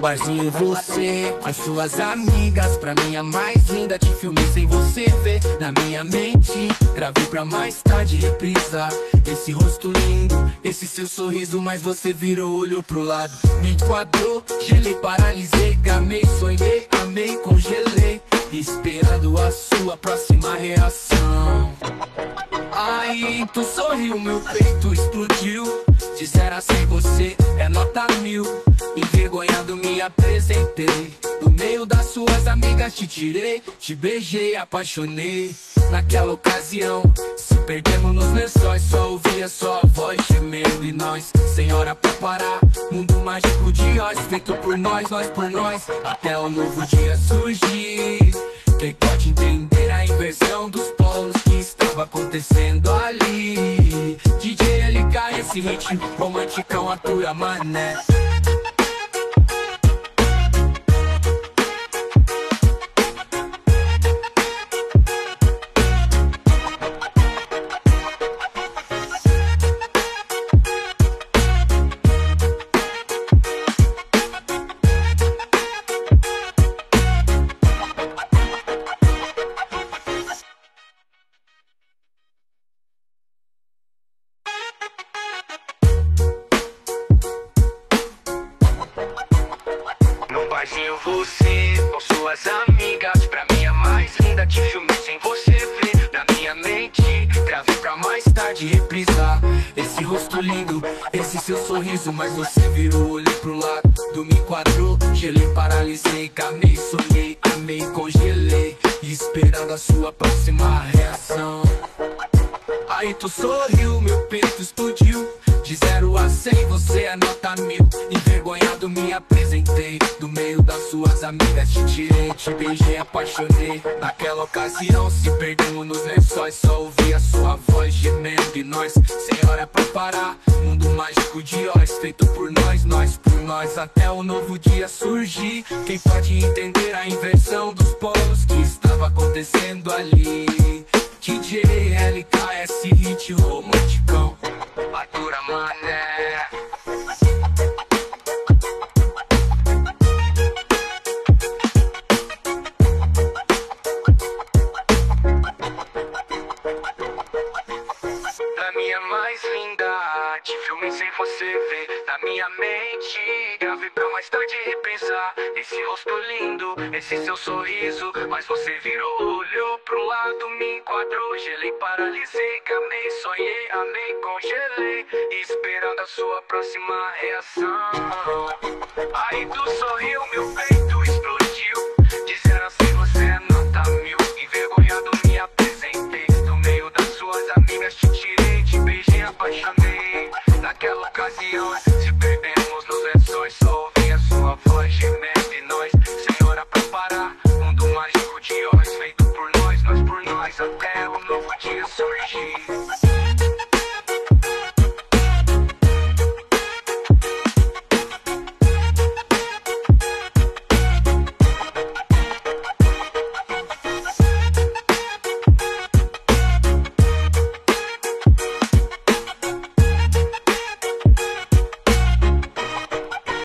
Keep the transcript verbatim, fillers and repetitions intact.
barzinho você, com as suas amigas, pra mim a mais linda. Te filmei sem você ver, na minha mente gravei pra mais tarde reprisar esse rosto lindo, esse seu sorriso, mas você virou, olhou pro lado. Me enquadrou, gelei, paralisei, gamei, sonhei, amei, congelei, esperando a sua próxima reação. Aí tu sorriu, meu peito explodiu. De zero a cem você é nota mil. Envergonhado me apresentei, no meio das suas amigas te tirei, te beijei, apaixonei. Naquela ocasião se perdemos nos lençóis, só ouvia sua voz gemendo. E nós, sem hora pra parar, mundo mágico de Oz, feito por nós, nós por nós, até o novo dia surgir. Quem pode entender a inversão dos polos que estava acontecendo ali? D J L K, esse ritmo romanticão atura, mané. Você, com suas amigas, pra mim a mais linda. Te filmei sem você ver, na minha mente gravei pra mais tarde reprisar esse rosto lindo, esse seu sorriso, mas você virou, olhei pro lado. Tu me enquadrou, gelei, paralisei, gamei, sonhei, amei, congelei, esperando a sua próxima reação. Aí tu sorriu, meu peito explodiu. De zero a cem você é nota mil. Envergonhado me apresentei, do meio das suas amigas te tirei, te beijei, apaixonei. Naquela ocasião se perdemos nos lençóis, só ouvi a sua voz gemendo. E nós, sem hora pra parar, mundo mágico de Oz, feito por nós, nós por nós, até o novo dia surgir. Quem pode entender a inversão dos polos que estava acontecendo ali? D J L K, esse hit romanticão atura, mané. Da minha mais linda, te filmei sem você ver, na minha mente gravei pra mais tarde repensar esse rosto lindo, esse seu sorriso, mas você virou, olhou pro lado, me enquadrou, gelei, paralisei, gamei, sonhei, amei, congelei, esperando a sua próxima reação. Aí tu sorriu, meu peito